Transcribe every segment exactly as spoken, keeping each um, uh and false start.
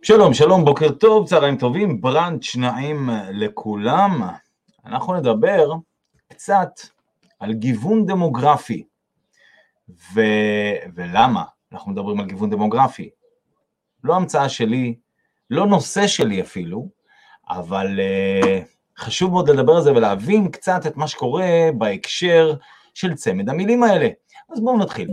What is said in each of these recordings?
שלום, שלום, בוקר טוב, צהריים טובים, ברנץ' נעים לכולם. אנחנו נדבר קצת על גיוון דמוגרפי. ו... ולמה אנחנו מדברים על גיוון דמוגרפי? לא המצאה שלי, לא נושא שלי אפילו, אבל uh, חשוב מאוד לדבר על זה ולהבין קצת את מה שקורה בהקשר של צמד המילים האלה. אז בואו נתחיל.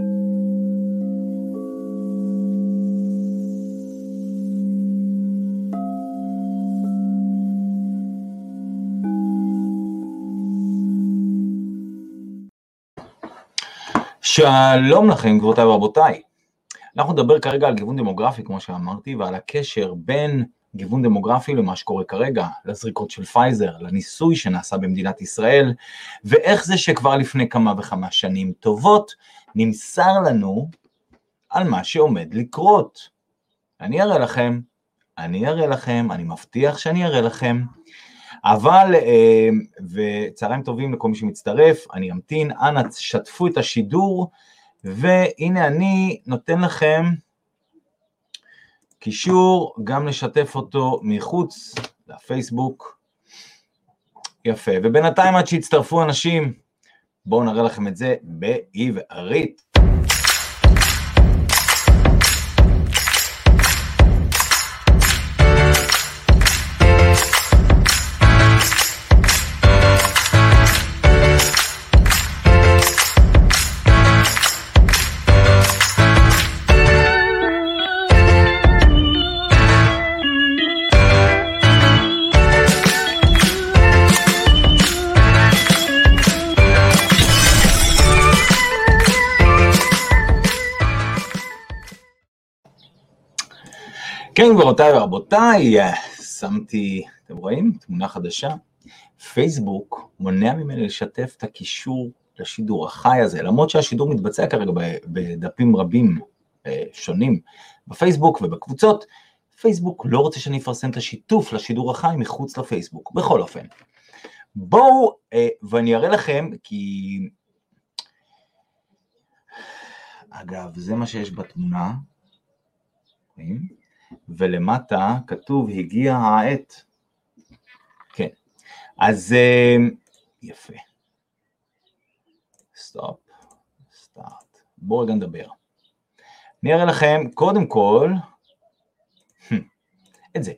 שלום לכם גבירותיי ורבותיי, אנחנו נדבר כרגע על גיוון דמוגרפי כמו שאמרתי, ועל הקשר בין גיוון דמוגרפי למה שקורה כרגע, לזריקות של פייזר, לניסוי שנעשה במדינת ישראל, ואיך זה שכבר לפני כמה וכמה שנים טובות נמסר לנו על מה שעומד לקרות. אני אראה לכם, אני אראה לכם, אני מבטיח שאני אראה לכם, אבל, וצהריים טובים לכל מי שמצטרף, אני אמתין, אנא שתפו את השידור, והנה אני נותן לכם קישור, גם לשתף אותו מחוץ לפייסבוק, יפה, ובינתיים עד שהצטרפו אנשים, בואו נראה לכם את זה בעברית. כן, גבירותיי ורבותיי, שמתי, אתם רואים, תמונה חדשה, פייסבוק מונע ממני לשתף את הקישור לשידור החי הזה, למרות שהשידור מתבצע כרגע בדפים רבים שונים בפייסבוק ובקבוצות, פייסבוק לא רוצה שאני אפרסם את השיתוף לשידור החי מחוץ לפייסבוק, בכל אופן. בואו, ואני אראה לכם, כי, אגב, זה מה שיש בתמונה, רואים? ולמטה כתוב הגיע העת. כן. אז יפה. סטופ. סטארט. בואו רגע נדבר. אני אראה לכם קודם כל את זה.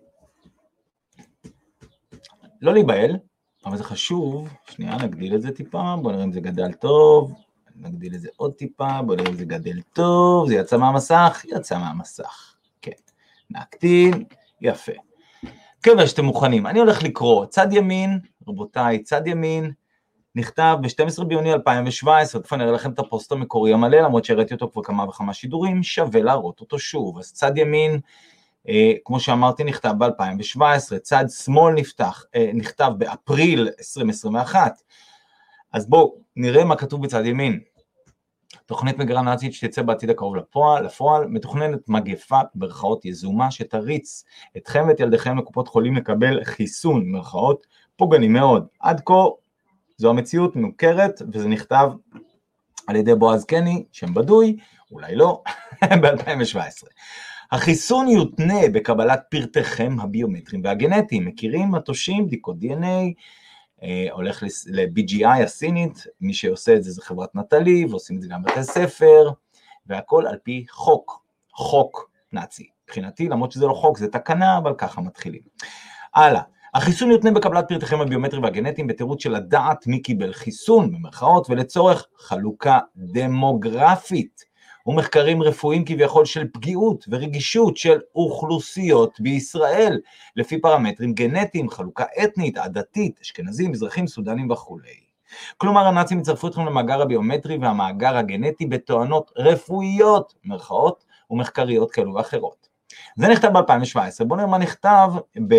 לא להיבהל, אבל זה חשוב. שנייה, נגדיל את זה טיפה. בואו נראה אם זה גדל טוב. נגדיל את זה עוד טיפה. בואו נראה אם זה גדל טוב. זה יצא מהמסך? יצא מהמסך. כן. נקטין, יפה. כיוון שאתם מוכנים, אני הולך לקרוא, צד ימין, רבותיי, צד ימין, נכתב ב-שנים עשר ביוני אלפיים שבע עשרה, תכף אני אראה לכם את הפוסט המקורי המלא, למרות שהראיתי אותו כבר כמה וכמה שידורים, שווה להראות אותו שוב. אז צד ימין, אה, כמו שאמרתי, נכתב ב-אלפיים שבע עשרה, צד שמאל נפתח, אה, נכתב באפריל עשרים עשרים ואחת, אז בואו נראה מה כתוב בצד ימין. תוכנית מגירה נאצית שתצא בעתיד הקרוב לפועל, לפועל, מתוכננת מגפה ברכאות יזומה שתריץ אתכם ואת ילדיכם לקופות חולים לקבל חיסון, מרכאות פוגעני מאוד. עד כה זו המציאות מוכרת, וזה נכתב על ידי בועז קני, שם בדוי, אולי לא, ב-אלפיים שבע עשרה. החיסון יותנה בקבלת פרטיכם הביומטריים והגנטיים, מכירים מטושים, בדיקות די אן איי, Uh, הולך ל-בי ג'י איי הסינית, מי שעושה את זה זה חברת נטלי, ועושים את זה גם בתי ספר, והכל על פי חוק, חוק נאצי. מבחינתי, למרות שזה לא חוק, זה תקנה, אבל ככה מתחילים. הלאה, החיסון יותנה בקבלת פרטיכם הביומטריים והגנטיים, בתירוץ של לדעת מי קיבל חיסון, במרכאות, ולצורך חלוקה דמוגרפית, ומחקרים רפואיים כביכול של פגיעות ורגישות של אוכלוסיות בישראל, לפי פרמטרים גנטיים, חלוקה אתנית, עדתית, אשכנזים, מזרחים, סודנים וכו'. כלומר, הנאצים יצרפו אתכם למאגר הביומטרי והמאגר הגנטי בתואנות רפואיות, מרכאות ומחקריות כאלו ואחרות. זה נכתב ב-אלפיים שבע עשרה, בואו נראה מה נכתב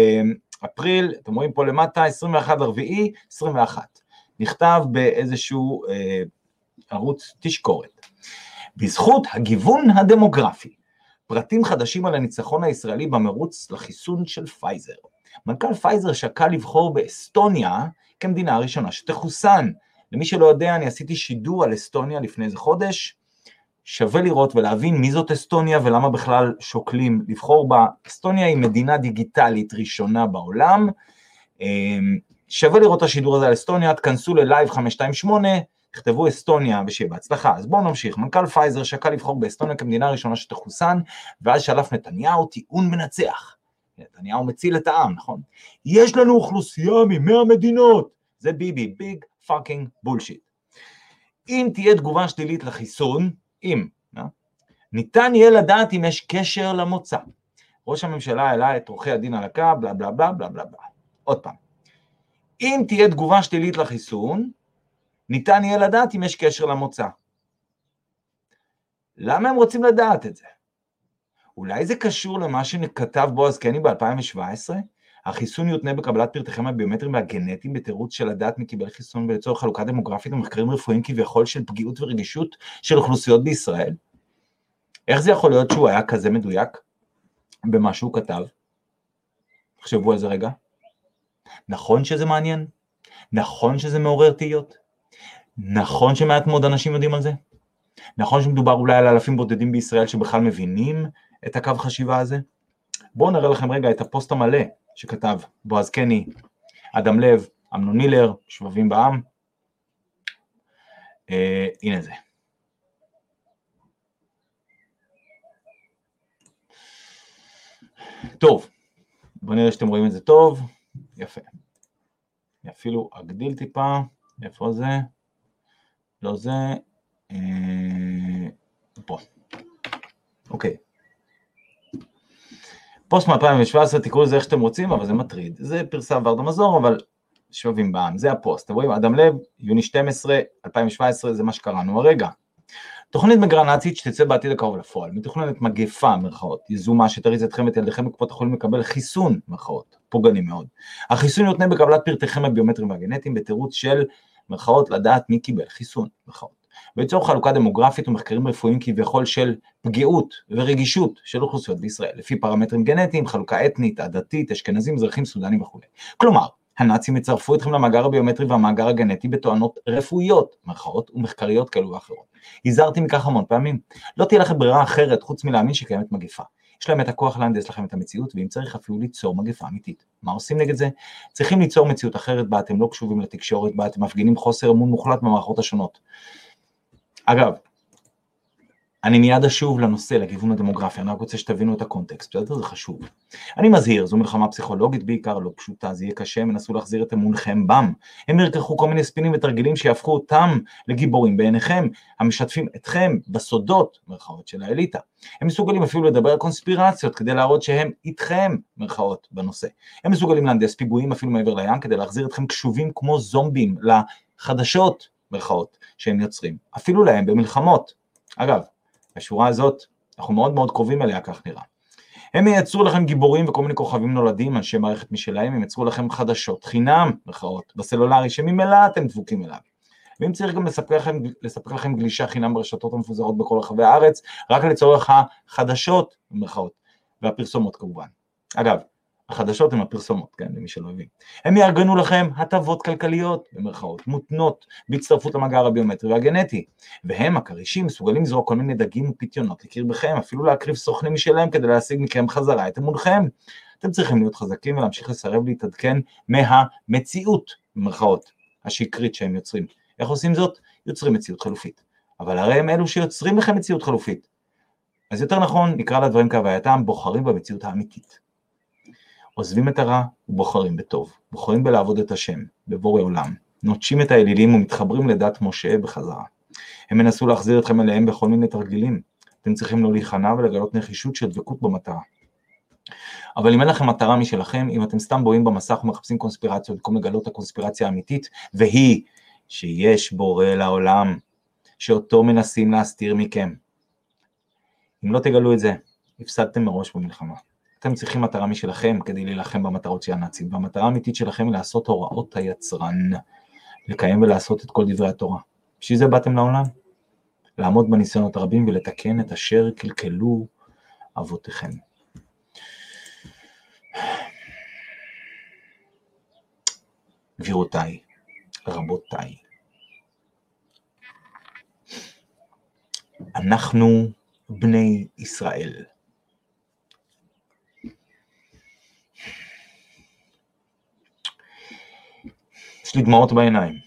באפריל, אתם רואים פה למטה, עשרים ואחד באפריל עשרים ואחת, נכתב באיזשהו אה, ערוץ תשקורת. בזכות הגיוון הדמוגרפי, פרטים חדשים על הניצחון הישראלי במרוץ לחיסון של פייזר. מנכ"ל פייזר שקל לבחור באסטוניה כמדינה הראשונה שתחוסן. למי שלא יודע, אני עשיתי שידור על אסטוניה לפני איזה חודש, שווה לראות ולהבין מי זאת אסטוניה ולמה בכלל שוקלים לבחור בה. אסטוניה היא מדינה דיגיטלית ראשונה בעולם, שווה לראות את השידור הזה על אסטוניה, תכנסו ללייב חמש שתיים שמונה, תכתבו אסטוניה ושיהיה בהצלחה. אז בואו נמשיך. מנכ"ל פייזר שקל לבחור באסטוניה כמדינה הראשונה שתחוסן, ואז שלף נתניהו טיעון מנצח. נתניהו מציל את העם, נכון? יש לנו אוכלוסייה ממאה מדינות. זה ביבי, ביג פאקינג בולשיט. אם תהיה תגובה שלילית לחיסון, אם, אה? ניתן יהיה לדעת אם יש קשר למוצא. ראש הממשלה העלה את עורכי הדין על הקו, בלה בלה בלה בלה בלה בלה. עוד פעם. אם תהיה תגובה שלילית לחיסון, ניתן יהיה לדעת אם יש קשר למוצא. למה הם רוצים לדעת את זה? אולי זה קשור למה שכתב בועז קני ב-אלפיים שבע עשרה? החיסון יותנה בקבלת פרטיכם הביומטריים והגנטיים בתירוץ של לדעת מי קיבל חיסון ולצורך חלוקה דמוגרפית ומחקרים רפואיים כביכול של פגיעות ורגישות של אוכלוסיות בישראל. איך זה יכול להיות שהוא היה כזה מדויק במה שהוא כתב? תחשבו על זה רגע. נכון שזה מעניין? נכון שזה מעורר תהיות? נכון שמעט מאוד אנשים יודעים על זה? נכון שמדובר אולי על אלפים בודדים בישראל שבכלל מבינים את הקו חשיבה הזה? בואו נראה לכם רגע את הפוסט המלא שכתב בועז קני, אדם לב, אמנון מילר, שבבים בעם. אה, הנה זה. טוב, בואו נראה שאתם רואים את זה טוב. יפה. אפילו אגדיל טיפה. איפה זה? לא זה. אה, פה. אוקיי. פוסט מ-אלפיים שבע עשרה, תקראו לזה איך שאתם רוצים, אבל זה מטריד. זה פרסם ורדה מזור, אבל שבבים בעם. זה הפוסט. אתם רואים, אדם לב, יוני שתים עשרה, אלפיים שבע עשרה, זה מה שקראנו הרגע. תוכנית מגרה נאצית שתצא בעתיד הקרוב לפועל, מתוכננת מגפה, מרכאות, יזומה שתריץ אתכם ואת ילדיכם בקופות החולים לקבל חיסון, מרכאות, פוגעני מאוד. החיסון יותנה בקבלת פרטיכם הביומטריים והגנטיים, בתירוץ של, מרכאות, לדעת מי קיבל חיסון, מרכאות. ולצורך חלוקה דמוגרפית ומחקרים רפואיים כביכול של פגיעות ורגישות של אוכלוסיות בישראל, לפי פרמטרים גנטיים, חלוקה אתנית, עדתית, אשכנזים, מזרחים, סודנים וכו'. כלומר, הנאצים יצרפו אתכם למאגר הביומטרי והמאגר הגנטי בתואנות רפואיות, מרכאות ומחקריות כאלו ואחרות. הזהרתי מכך המון פעמים. לא תהיה לכם ברירה אחרת חוץ מלהאמין שקיימת מגפה. יש להם את הכוח להנדס לכם את המציאות, ואם צריך אפילו ליצור מגפה אמיתית. מה עושים נגד זה? צריכים ליצור מציאות אחרת בה אתם לא קשובים לתקשורת, בה אתם מפגינים חוסר אמון מוחלט במערכות השונות. אגב, אני מיד אשוב לנושא, לגיוון הדמוגרפי, אני רק רוצה שתבינו את הקונטקסט, בסדר? זה חשוב. אני מזהיר, זו מלחמה פסיכולוגית בעיקר, לא פשוטה, זה יהיה קשה, הם ינסו להחזיר את אמונכם בם. הם ירקחו כל מיני ספינים ותרגילים שיהפכו אותם לגיבורים בעיניכם, המשתפים אתכם בסודות, מרכאות, של האליטה. הם מסוגלים אפילו לדבר על קונספירציות, כדי להראות שהם איתכם, מרכאות, בנושא. הם מסוגלים להנדס פיגועים אפילו מעבר לים, כדי להחזיר אתכם קשובים כמו זומבים לחדשות, מרכאות, שהם יוצרים. אפילו להם במלחמות. אגב, השורה הזאת, אנחנו מאוד מאוד קרובים אליה, כך נראה. הם ייצרו לכם גיבורים וכל מיני כוכבים נולדים, אנשי מערכת משלהם, הם ייצרו לכם חדשות, חינם, מרכאות, בסלולרי, שממילא אתם דבוקים אליו. ואם צריך גם לספק לכם, לספק לכם גלישה חינם ברשתות המפוזרות בכל רחבי הארץ, רק לצורך החדשות, מרכאות, והפרסומות כמובן. אגב, החדשות הן הפרסומות, כן, למי שלא הבין. הם יארגנו לכם הטבות כלכליות, במרכאות, מותנות, בהצטרפות למאגר הביומטרי והגנטי. והם, הכרישים, מסוגלים לזרוק כל מיני דגים ופתיונות לקרבכם, אפילו להקריב סוכנים משלהם כדי להשיג מכם חזרה את אמונכם. אתם צריכים להיות חזקים ולהמשיך לסרב להתעדכן מהמציאות, במרכאות, השקרית שהם יוצרים. איך עושים זאת? יוצרים מציאות חלופית. אבל הרי הם אלו שיוצרים לכם מציאות חלופית. אז יותר נכון, נקרא לדברים כהווייתם, בוחרים במציאות האמיתית. עוזבים את הרע ובוחרים בטוב, בוחרים בלעבוד את השם, בבורא עולם, נוטשים את האלילים ומתחברים לדת משה בחזרה. הם מנסו להחזיר אתכם אליהם בכל מיני תרגילים, אתם צריכים לא להיכנע ולגלות נחישות של דבקות במטרה. אבל אם אין לכם מטרה משלכם, אם אתם סתם בואים במסך ומחפשים קונספירציות, במקום לגלות את הקונספירציה האמיתית, והיא שיש בורא לעולם, שאותו מנסים להסתיר מכם. אם לא תגלו את זה, הפסדתם מראש במלחמה. אתם צריכים מטרה משלכם כדי להילחם במטרות של הנאצים, והמטרה האמיתית שלכם היא לעשות הוראות היצרן, לקיים ולעשות את כל דברי התורה. בשביל זה באתם לעולם, לעמוד בניסיונות הרבים ולתקן את אשר קלקלו אבותיכם. גבירותיי, רבותיי, אנחנו בני ישראל. יש לי דמעות בעיניים.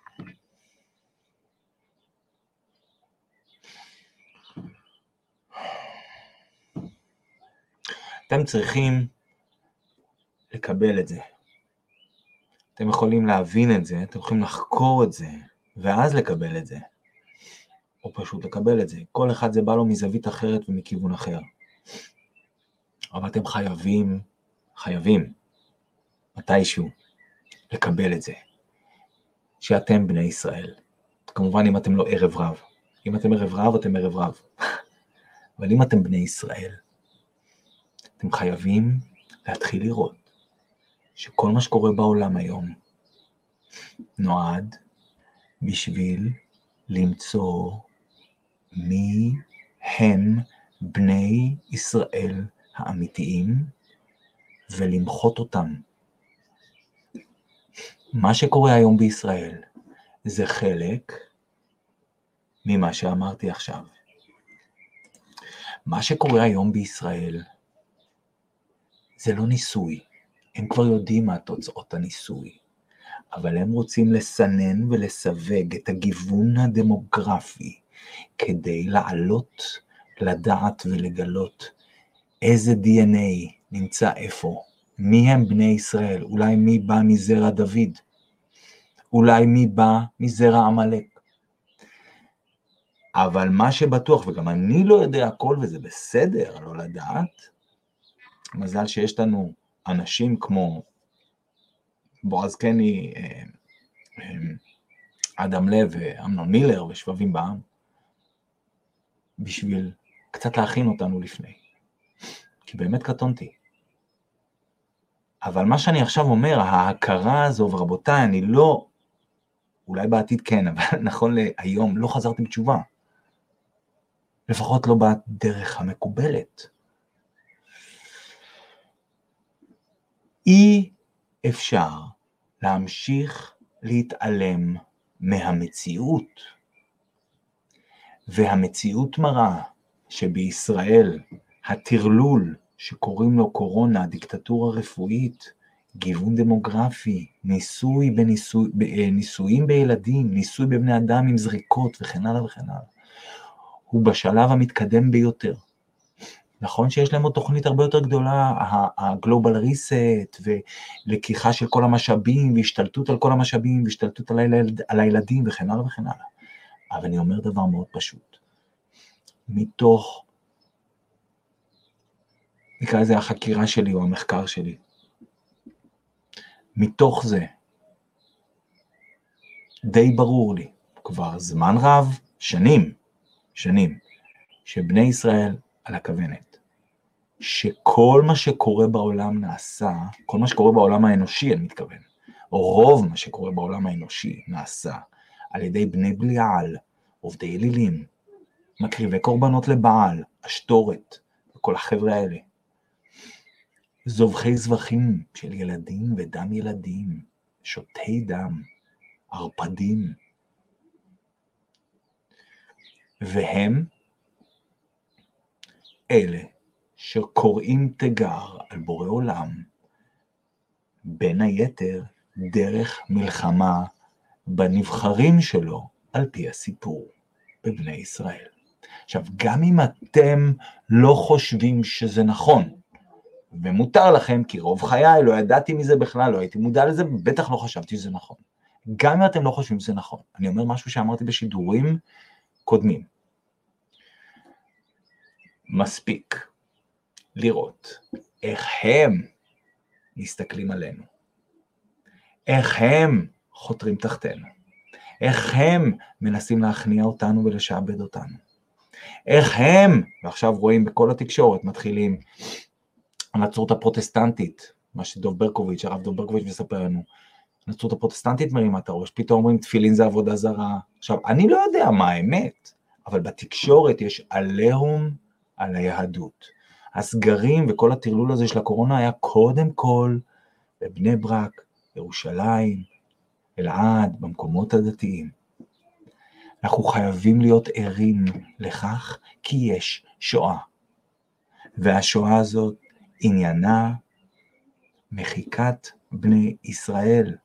אתם צריכים לקבל את זה. אתם יכולים להבין את זה, אתם יכולים לחקור את זה, ואז לקבל את זה. או פשוט לקבל את זה. כל אחד זה בא לו מזווית אחרת ומכיוון אחר. אבל אתם חייבים, חייבים, מתישהו, לקבל את זה. שאתם בני ישראל. כמובן אם אתם לא ערב רב. אם אתם ערב רב, אתם ערב רב. אבל אם אתם בני ישראל, אתם חייבים להתחיל לראות שכל מה שקורה בעולם היום נועד בשביל למצוא מי הם בני ישראל האמיתיים ולמחות אותם. מה שקורה היום בישראל זה חלק ממה שאמרתי עכשיו. מה שקורה היום בישראל זה לא ניסוי. הם כבר יודעים מה תוצאות הניסוי, אבל הם רוצים לסנן ולסווג את הגיוון הדמוגרפי כדי לעלות, לדעת ולגלות איזה די אן איי נמצא איפה, מי הם בני ישראל, אולי מי בא מזרע דוד, אולי מי בא מזרע עמלק. אבל מה שבטוח, וגם אני לא יודע הכל וזה בסדר לא לדעת, מזל שיש לנו אנשים כמו בועז קני, אדם לב ואמנון מילר ושבבים בעם, בשביל קצת להכין אותנו לפני. כי באמת קטונתי. אבל מה שאני עכשיו אומר, ההכרה הזו, ורבותיי, אני לא, אולי בעתיד כן, אבל נכון להיום, לא חזרתי בתשובה. לפחות לא בדרך המקובלת. אי אפשר להמשיך להתעלם מהמציאות. והמציאות מראה שבישראל הטרלול שקוראים לו קורונה, דיקטטורה רפואית, גיוון דמוגרפי, ניסוי בניסוי, ניסויים בילדים, ניסוי בבני אדם עם זריקות וכן הלאה וכן הלאה, הוא בשלב המתקדם ביותר. נכון שיש להם עוד תוכנית הרבה יותר גדולה, הגלובל ריסט, ולקיחה של כל המשאבים, והשתלטות על כל המשאבים, והשתלטות על, הילד, על הילדים, וכן הלאה וכן הלאה. אבל אני אומר דבר מאוד פשוט. מתוך, נקרא לזה החקירה שלי, או המחקר שלי, מתוך זה, די ברור לי, כבר זמן רב, שנים, שנים, שבני ישראל על הכוונת, שכל מה שקורה בעולם נעשה, כל מה שקורה בעולם האנושי, אני מתכוון, או רוב מה שקורה בעולם האנושי נעשה, על ידי בני בליעל, עובדי אלילים, מקריבי קורבנות לבעל, אשתורת, וכל החבר'ה האלה, זובחי זבחים של ילדים ודם ילדים, שותי דם, ערפדים, והם אלה שקוראים תגר על בורא עולם, בין היתר דרך מלחמה בנבחרים שלו על פי הסיפור בבני ישראל. עכשיו, גם אם אתם לא חושבים שזה נכון, ומותר לכם, כי רוב חיי לא ידעתי מזה בכלל, לא הייתי מודע לזה, בטח לא חשבתי שזה נכון. גם אם אתם לא חושבים שזה נכון, אני אומר משהו שאמרתי בשידורים קודמים. מספיק לראות איך הם מסתכלים עלינו, איך הם חותרים תחתנו, איך הם מנסים להכניע אותנו ולשעבד אותנו, איך הם, ועכשיו רואים בכל התקשורת, מתחילים הנצרות הפרוטסטנטית, מה שדוב ברקוביץ', הרב דוב ברקוביץ' מספר לנו, הנצרות הפרוטסטנטית מרימה את הראש, פתאום אומרים תפילין זה עבודה זרה. עכשיו, אני לא יודע מה האמת, אבל בתקשורת יש עליהום על היהדות. הסגרים וכל הטרלול הזה של הקורונה היה קודם כל בבני ברק, ירושלים, אלעד, במקומות הדתיים. אנחנו חייבים להיות ערים לכך, כי יש שואה. והשואה הזאת עניינה מחיקת בני ישראל.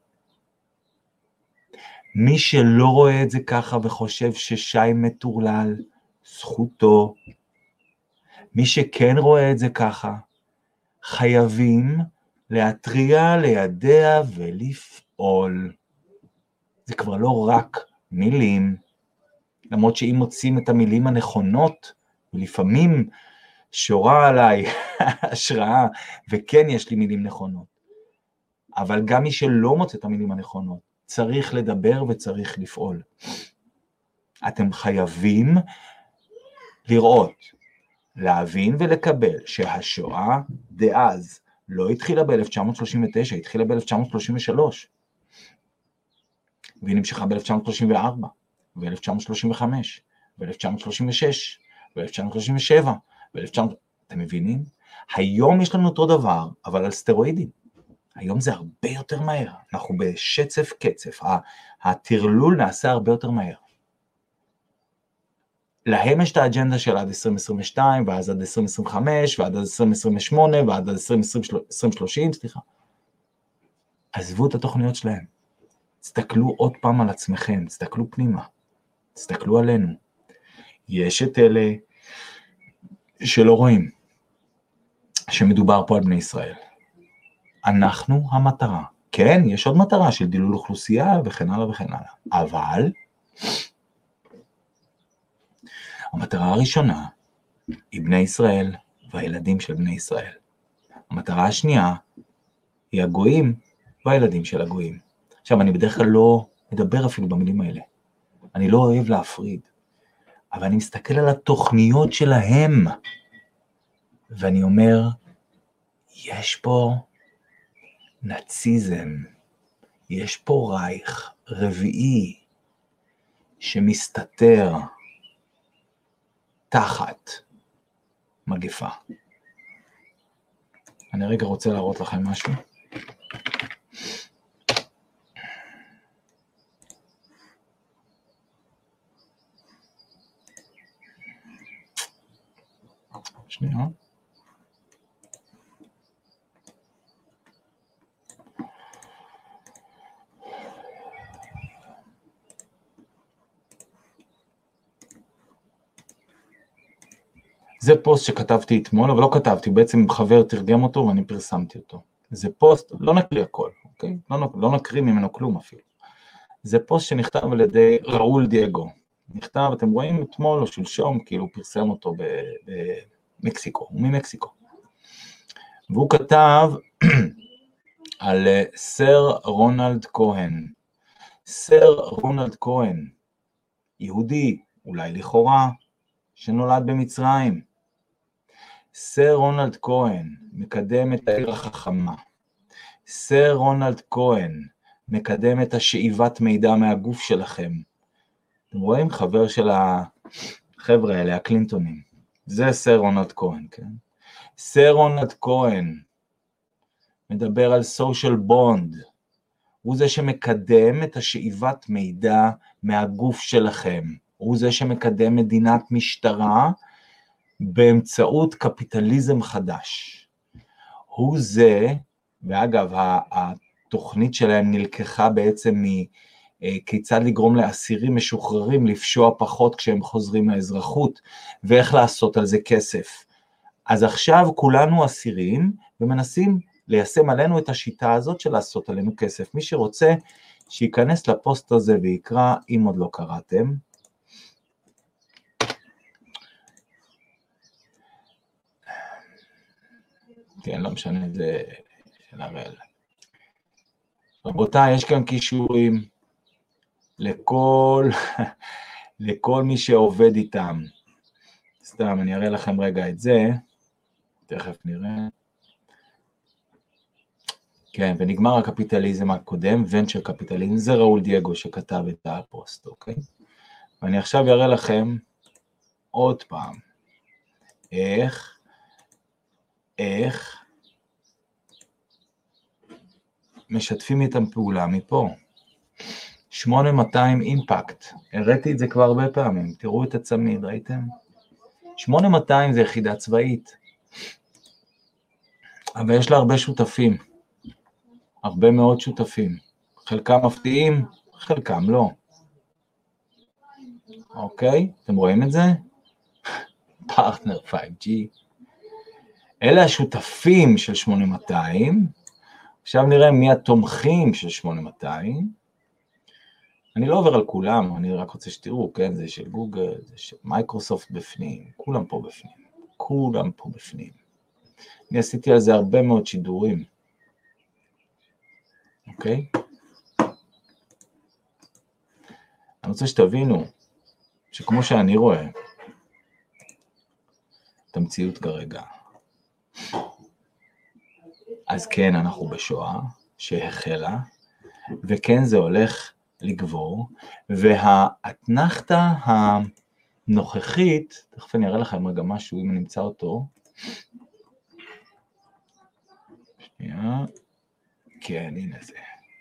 מי שלא רואה את זה ככה וחושב ששי מטורלל, זכותו. מי שכן רואה את זה ככה, חייבים להטריע, לידע ולפעול. זה כבר לא רק מילים, למרות שאם מוצאים את המילים הנכונות, ולפעמים שורה עליי השראה, וכן יש לי מילים נכונות. אבל גם מי שלא מוצא את המילים הנכונות, צריך לדבר וצריך לפעול. אתם חייבים לראות, להבין ולקבל שהשואה דאז לא התחילה ב-אלף תשע מאות שלושים ותשע, התחילה ב-אלף תשע מאות שלושים ושלוש, והיא נמשכה ב-אלף תשע מאות שלושים וארבע, ב-אלף תשע מאות שלושים וחמש, ב-אלף תשע מאות שלושים ושש, ב-אלף תשע מאות שלושים ושבע, ב-אלף תשע מאות... אתם מבינים? היום יש לנו אותו דבר, אבל על סטרואידים. היום זה הרבה יותר מהר, אנחנו בשצף קצף, התרלול נעשה הרבה יותר מהר. להם יש את האג'נדה של עד עשרים עשרים ושתיים, ואז עד עשרים עשרים וחמש, ועד עד עשרים עשרים ושמונה, ועד עד עשרים שלושים, סליחה. עזבו את התוכניות שלהם. תסתכלו עוד פעם על עצמכם, תסתכלו פנימה, תסתכלו עלינו. יש את אלה שלא רואים, שמדובר פה על בני ישראל. אנחנו המטרה. כן, יש עוד מטרה של דילול אוכלוסייה וכן הלאה וכן הלאה. אבל המטרה הראשונה היא בני ישראל והילדים של בני ישראל. המטרה השנייה היא הגויים והילדים של הגויים. עכשיו, אני בדרך כלל לא מדבר אפילו במילים האלה. אני לא אוהב להפריד. אבל אני מסתכל על התוכניות שלהם, ואני אומר, יש פה נאציזם, יש פה רייך רביעי שמסתתר תחת מגפה. אני רגע רוצה להראות לכם משהו. שנייה. זה פוסט שכתבתי אתמול, אבל לא כתבתי, בעצם חבר תרגם אותו ואני פרסמתי אותו. זה פוסט, לא נקריא הכל, אוקיי? לא, לא נקריא ממנו כלום אפילו. זה פוסט שנכתב על ידי ראול דייגו. נכתב, אתם רואים אתמול או שלשום, כאילו פרסם אותו במקסיקו, הוא ממקסיקו. והוא כתב על סר רונלד כהן. סר רונלד כהן, יהודי, אולי לכאורה, שנולד במצרים. סר רונלד כהן מקדם את העיר החכמה. סר רונלד כהן מקדם את השאיבת מידע מהגוף שלכם. אתם רואים? חבר של החבר'ה האלה, הקלינטונים. זה סר רונלד כהן, כן? סר רונלד כהן מדבר על סושיאל בונד. הוא זה שמקדם את השאיבת מידע מהגוף שלכם. הוא זה שמקדם מדינת משטרה באמצעות קפיטליזם חדש. הוא זה, ואגב, התוכנית שלהם נלקחה בעצם מכיצד לגרום לאסירים משוחררים לפשוע פחות כשהם חוזרים לאזרחות, ואיך לעשות על זה כסף. אז עכשיו כולנו אסירים, ומנסים ליישם עלינו את השיטה הזאת של לעשות עלינו כסף. מי שרוצה שיכנס לפוסט הזה ויקרא, אם עוד לא קראתם. כן, לא משנה, זה של הראל. רבותיי, יש כאן קישורים לכל, לכל מי שעובד איתם. סתם, אני אראה לכם רגע את זה. תכף נראה. כן, ונגמר הקפיטליזם הקודם, ונצ'ר קפיטליזם, זה ראול דייגו שכתב את הפוסט, אוקיי? ואני עכשיו אראה לכם עוד פעם, איך, איך משתפים איתם פעולה מפה. שמונה מאתיים אימפקט, הראיתי את זה כבר הרבה פעמים, תראו את הצמיד, ראיתם? שמונה מאתיים זה יחידה צבאית, אבל יש לה הרבה שותפים, הרבה מאוד שותפים, חלקם מפתיעים, חלקם לא. אוקיי, אתם רואים את זה? פרטנר פייב ג'י. אלה השותפים של שמונה מאתיים, עכשיו נראה מי התומכים של שמונה מאתיים. אני לא עובר על כולם, אני רק רוצה שתראו, כן, זה של גוגל, זה של מייקרוסופט בפנים, כולם פה בפנים, כולם פה בפנים. אני עשיתי על זה הרבה מאוד שידורים. אוקיי? אני רוצה שתבינו, שכמו שאני רואה, את המציאות כרגע, אז כן, אנחנו בשואה שהחלה, וכן זה הולך לגבור, והאתנחתא הנוכחית, תכף אני אראה לכם רגע משהו, אם אני נמצא אותו, שנייה, כן, הנה זה.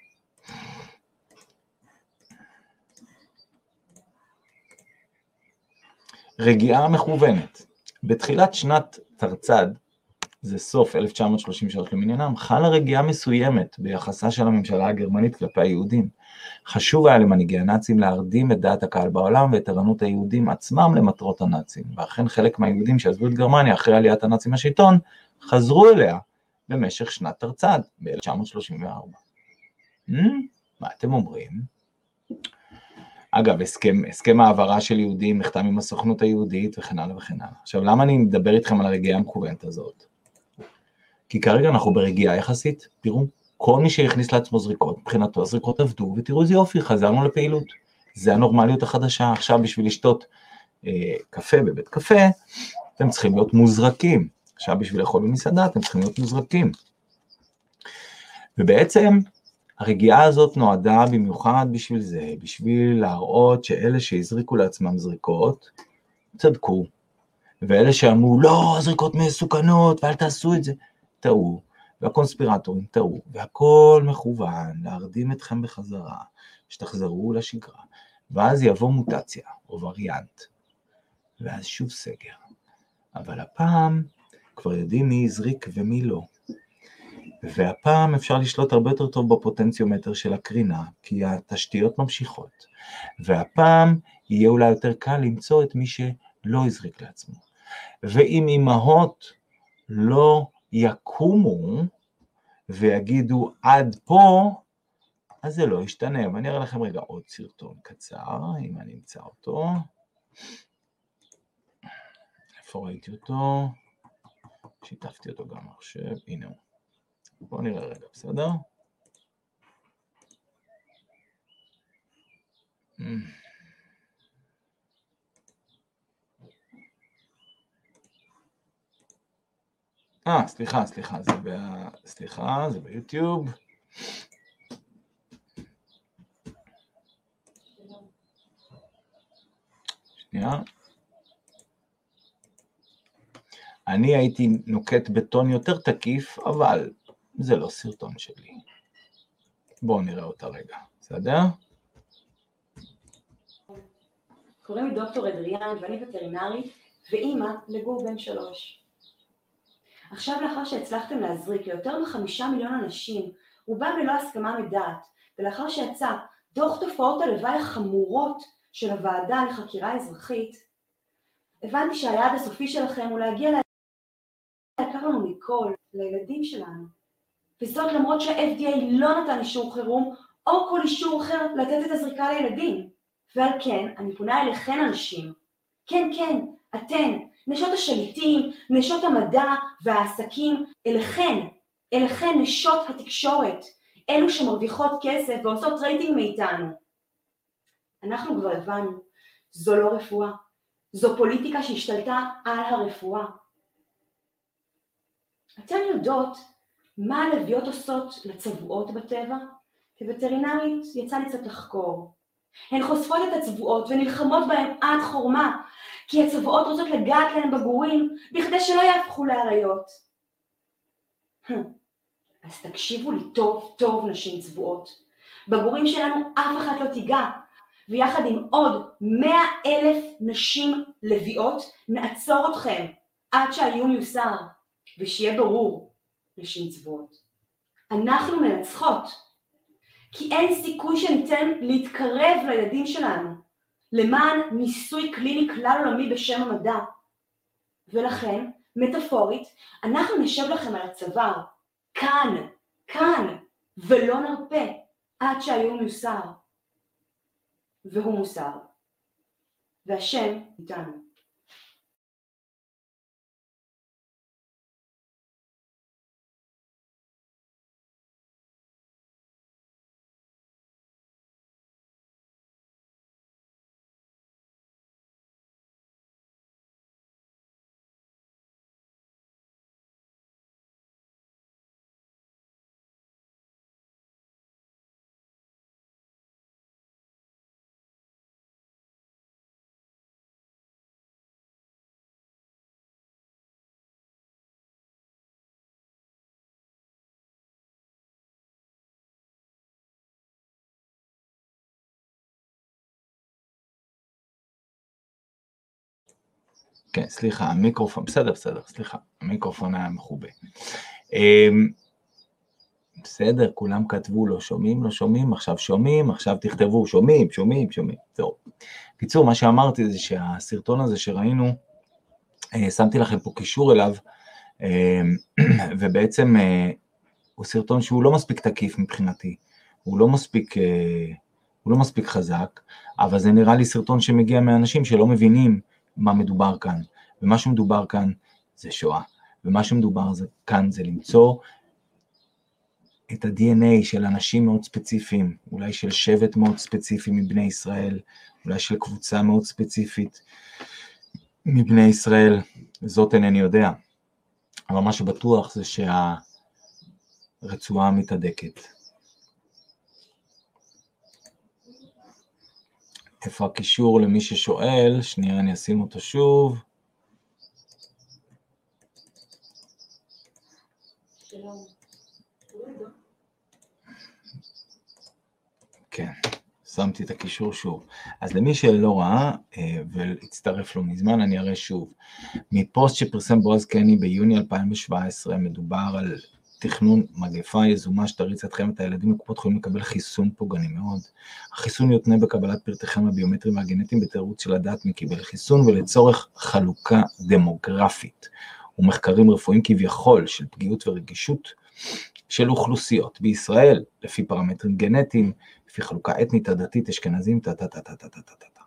רגיעה מכוונת. בתחילת שנת תרצ"ד, זה סוף אלף תשע מאות שלושים ושלוש למניינם, חלה רגיעה מסוימת ביחסה של הממשלה הגרמנית כלפי היהודים. חשוב היה למנהיגי הנאצים להרדים את דעת הקהל בעולם ואת ערנות היהודים עצמם למטרות הנאצים, ואכן חלק מהיהודים שעזבו את גרמניה אחרי עליית הנאצים לשלטון, חזרו אליה במשך שנת תרצ"ד ב-אלף תשע מאות שלושים וארבע. מה אתם אומרים? אגב, הסכם, הסכם העברה של יהודים נחתם עם הסוכנות היהודית וכן הלאה וכן הלאה. עכשיו, למה אני מדבר איתכם על הרגיעה המכוונת הזאת? כי כרגע אנחנו ברגיעה יחסית, תראו, כל מי שהכניס לעצמו זריקות, מבחינתו הזריקות עבדו, ותראו איזה יופי, חזרנו לפעילות. זה הנורמליות החדשה. עכשיו בשביל לשתות אה, קפה בבית קפה, אתם צריכים להיות מוזרקים. עכשיו בשביל לאכול במסעדה, אתם צריכים להיות מוזרקים. ובעצם, הרגיעה הזאת נועדה במיוחד בשביל זה, בשביל להראות שאלה שהזריקו לעצמם זריקות, צדקו. ואלה שאמרו, לא, הזריקות מסוכנות, ואל תעשו את זה, טעו. והקונספירטורים טעו, והכל מכוון, להרדים אתכם בחזרה, שתחזרו לשגרה, ואז יבוא מוטציה, או וריאנט, ואז שוב סגר. אבל הפעם כבר יודעים מי הזריק ומי לא. והפעם אפשר לשלוט הרבה יותר טוב בפוטנציומטר של הקרינה, כי התשתיות ממשיכות. והפעם יהיה אולי יותר קל למצוא את מי שלא הזריק לעצמו. ואם אמהות לא יקומו ויגידו עד פה, אז זה לא ישתנה. ואני אראה לכם רגע עוד סרטון קצר, אם אני אמצא אותו. איפה ראיתי אותו? שיתפתי אותו גם עכשיו, הנה הוא. בואו נראה רגע, בסדר? אה, סליחה, סליחה, זה ב... סליחה, זה ביוטיוב. שנייה. אני הייתי נוקט בטון יותר תקיף, אבל זה לא סרטון שלי. בואו נראה אותה רגע, בסדר? קוראים לי דוקטור אדריאן ואני וטרינרית ואימא לגור בן שלוש. עכשיו לאחר שהצלחתם להזריק ליותר מחמישה מיליון אנשים, רובם ללא הסכמה מדעת, ולאחר שיצא דוח תופעות הלוואי החמורות של הוועדה לחקירה אזרחית, הבנתי שהיעד הסופי שלכם הוא להגיע ליקר לנו מכל, לילדים שלנו. וזאת למרות שה-אף די איי לא נתן אישור חירום או כל אישור אחר לתת את הזריקה לילדים. ועל כן, אני פונה אליכן אנשים. כן, כן, אתן, נשות השליטים, נשות המדע והעסקים, אליכן, אליכן נשות התקשורת, אלו שמרוויחות כסף ועושות רייטינג מאיתנו. אנחנו כבר הבנו, זו לא רפואה, זו פוליטיקה שהשתלטה על הרפואה. אתן יודעות מה הלוויות עושות לצבועות בטבע? כווטרינרית יצא לי קצת לחקור. הן חושפות את הצבועות ונלחמות בהן עד חורמה, כי הצבועות רוצות לגעת להן בגורים, בכדי שלא יהפכו לאריות. אז תקשיבו לי טוב טוב נשים צבועות, בגורים שלנו אף אחד לא תיגע, ויחד עם עוד מאה אלף נשים לביאות נעצור אתכם עד שהאיום יוסר, ושיהיה ברור, נשים צבועות. אנחנו מנצחות, כי אין סיכוי שניתן להתקרב לילדים שלנו, למען ניסוי קליני כלל עולמי בשם המדע. ולכן, מטאפורית, אנחנו נשב לכם על הצוואר, כאן, כאן, ולא נרפה, עד שהאיום יוסר. והוא מוסר. והשם איתנו. כן, סליחה, המיקרופון, בסדר, בסדר, סליחה, המיקרופון היה מחובה. בסדר, כולם כתבו, לא שומעים, לא שומעים, עכשיו שומעים, עכשיו תכתבו, שומעים, שומעים, שומעים, זהו. קיצור, מה שאמרתי זה שהסרטון הזה שראינו, שמתי לכם פה קישור אליו, ובעצם הוא סרטון שהוא לא מספיק תקיף מבחינתי, הוא לא מספיק, הוא לא מספיק חזק, אבל זה נראה לי סרטון שמגיע מאנשים שלא מבינים מה מדובר כאן, ומה שמדובר כאן זה שואה, ומה שמדובר זה, כאן זה למצוא את ה-די אן איי של אנשים מאוד ספציפיים, אולי של שבט מאוד ספציפי מבני ישראל, אולי של קבוצה מאוד ספציפית מבני ישראל, זאת אינני יודע, אבל מה שבטוח זה שהרצועה מתהדקת. איפה הקישור למי ששואל? שנייה, אני אשים אותו שוב. כן, שמתי את הקישור שוב. אז למי שלא ראה והצטרף לו מזמן, אני אראה שוב. מפוסט שפרסם בועז קני ביוני אלפיים שבע עשרה, מדובר על תכנון מגפה יזומה שתריץ אתכם את הילדים לקופות חולים לקבל חיסון פוגעני מאוד. החיסון יותנה בקבלת פרטיכם הביומטריים והגנטיים בתירוץ של לדעת מי קיבל חיסון ולצורך חלוקה דמוגרפית ומחקרים רפואיים כביכול של פגיעות ורגישות של אוכלוסיות בישראל לפי פרמטרים גנטיים, לפי חלוקה אתנית, עדתית, אשכנזים, טה טה טה טה טה טה טה טה.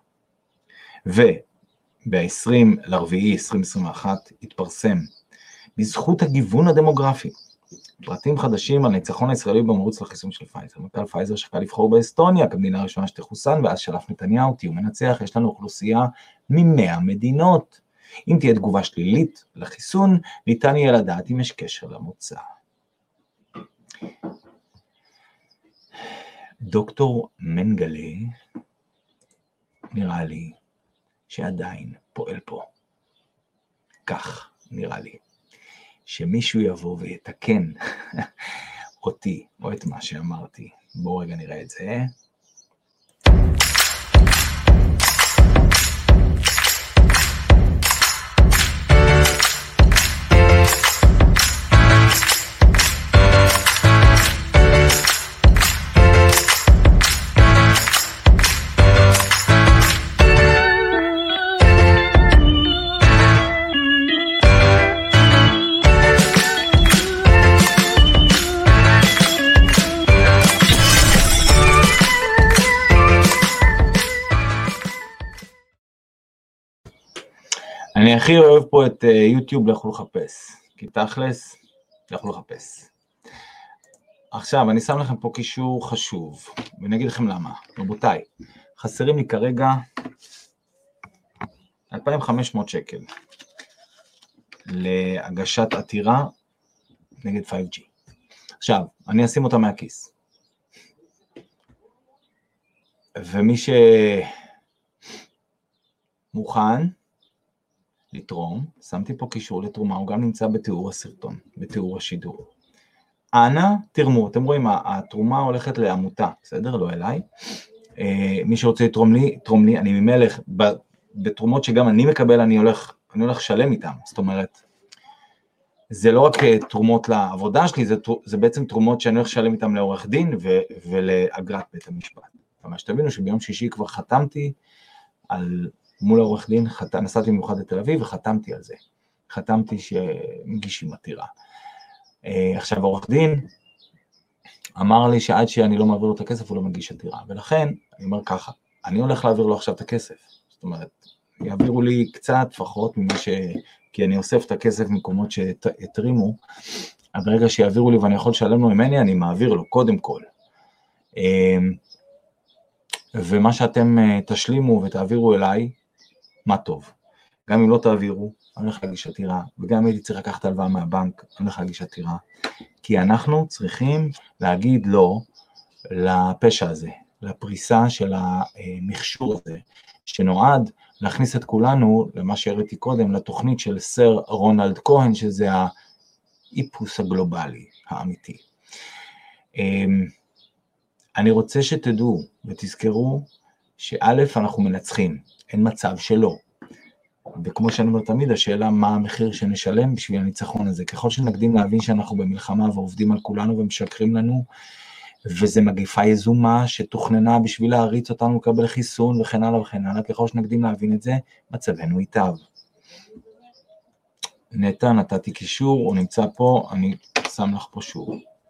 וב-עשרים לרביעי עשרים עשרים ואחת התפרסם בזכות הגיוון הדמוגרפי פרטים חדשים על ניצחון הישראלי במרוץ לחיסון של פייזר. מנכ"ל פייזר שקל לבחור באסטוניה כמדינה הראשונה שתחוסן, ואז שלף נתניהו, תהיו מנצח, יש לנו אוכלוסייה ממאה מדינות. אם תהיה תגובה שלילית לחיסון, ניתן יהיה לדעת אם יש קשר למוצא. דוקטור מנגלה, נראה לי שעדיין פועל פה. כך נראה לי. שמישהו יבוא ויתקן אותי, או את מה שאמרתי. בואו רגע נראה את זה. אני הכי אוהב פה את יוטיוב, לכו לחפש, כי תכלס, לכו לחפש. עכשיו, אני שם לכם פה קישור חשוב, ואני אגיד לכם למה. רבותיי, חסרים לי כרגע אלפיים וחמש מאות שקל להגשת עתירה נגד פייב ג'י. עכשיו, אני אשים אותה מהכיס. ומי שמוכן לתרום, שמתי פה קישור לתרומה, הוא גם נמצא בתיאור הסרטון, בתיאור השידור. אנא, תרמו, אתם רואים, התרומה הולכת לעמותה, בסדר? לא אליי. מי שרוצה לתרום לי, תרום לי, אני ממלך, בתרומות שגם אני מקבל, אני הולך, אני הולך שלם איתם, זאת אומרת, זה לא רק תרומות לעבודה שלי, זה, זה בעצם תרומות שאני הולך לשלם איתם לעורך דין ו, ולאגרת בית המשפט. כלומר, שתבינו שביום שישי כבר חתמתי על, מול העורך דין, חת, נסעתי במיוחד לתל אביב וחתמתי על זה. חתמתי שמגישים עתירה. עכשיו, העורך דין אמר לי שעד שאני לא מעביר לו את הכסף, הוא לא מגיש עתירה. ולכן, אני אומר ככה, אני הולך להעביר לו עכשיו את הכסף. זאת אומרת, יעבירו לי קצת פחות ממה ש... כי אני אוסף את הכסף במקומות שהתרימו, אבל ברגע שיעבירו לי ואני יכול לשלם לו ממני, אני מעביר לו, קודם כל. ומה שאתם תשלימו ותעבירו אליי, מה טוב. גם אם לא תעבירו, אני הולך להגיש עתירה, וגם אם הייתי צריך לקחת הלוואה מהבנק, אני הולך להגיש עתירה, כי אנחנו צריכים להגיד לא לפשע הזה, לפריסה של המכשור הזה, שנועד להכניס את כולנו, למה שהראיתי קודם, לתוכנית של סר רונלד כהן, שזה האיפוס הגלובלי האמיתי. אני רוצה שתדעו ותזכרו שא' אנחנו מנצחים, אין מצב שלא. וכמו שאני אומר תמיד, השאלה מה המחיר שנשלם בשביל הניצחון הזה. ככל שנקדים להבין שאנחנו במלחמה ועובדים על כולנו ומשקרים לנו, וזה מגיפה יזומה שתוכננה בשביל להריץ אותנו לקבל חיסון וכן הלאה וכן הלאה, ככל שנקדים להבין את זה, מצבנו ייטב. נטע, נתתי קישור, הוא נמצא פה, אני שם לך פה שוב.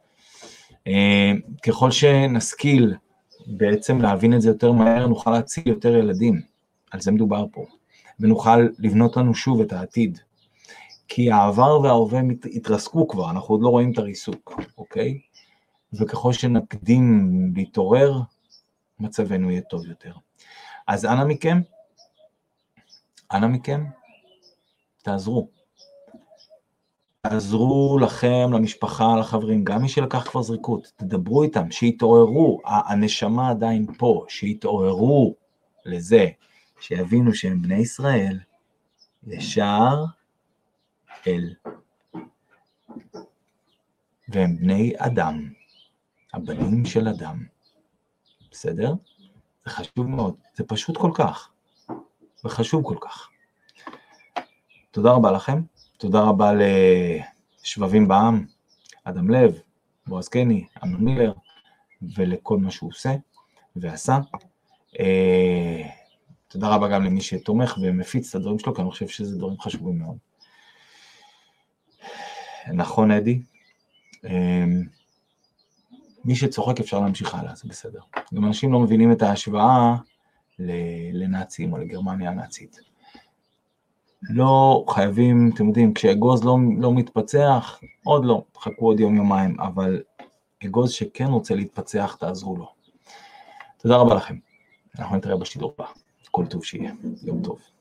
ככל שנשכיל בעצם להבין את זה יותר מהר, נוכל להציל יותר ילדים, על זה מדובר פה, ונוכל לבנות לנו שוב את העתיד, כי העבר וההווה התרסקו כבר, אנחנו עוד לא רואים את הריסוק, אוקיי? וככל שנקדים להתעורר, מצבנו יהיה טוב יותר. אז אנא מכם, אנא מכם, תעזרו. תעזרו לכם, למשפחה, לחברים, גם מי שלקח כבר זריקות, תדברו איתם, שיתעוררו, הנשמה עדיין פה, שיתעוררו לזה, שיבינו שהם בני ישראל, ישר אל, והם בני אדם, הבנים של אדם, בסדר? זה חשוב מאוד, זה פשוט כל כך, וחשוב כל כך. תודה רבה לכם, תודה רבה לשבבים בעם, אדם לב, בועז קני, אמנון מילר, ולכל מה שהוא עושה ועשה. תודה רבה גם למי שתומך ומפיץ את הדברים שלו, כי אני חושב שזה דברים חשובים מאוד. נכון, אדי? מי שצוחק אפשר להמשיך הלאה, זה בסדר. גם אנשים לא מבינים את ההשוואה לנאצים או לגרמניה הנאצית. לא חייבים, אתם יודעים, כשאגוז לא, לא מתפצח, עוד לא, תחכו עוד יום יומיים, אבל אגוז שכן רוצה להתפצח, תעזרו לו. תודה רבה לכם. אנחנו נתראה בשידור הבא. כל טוב שיהיה. יום טוב.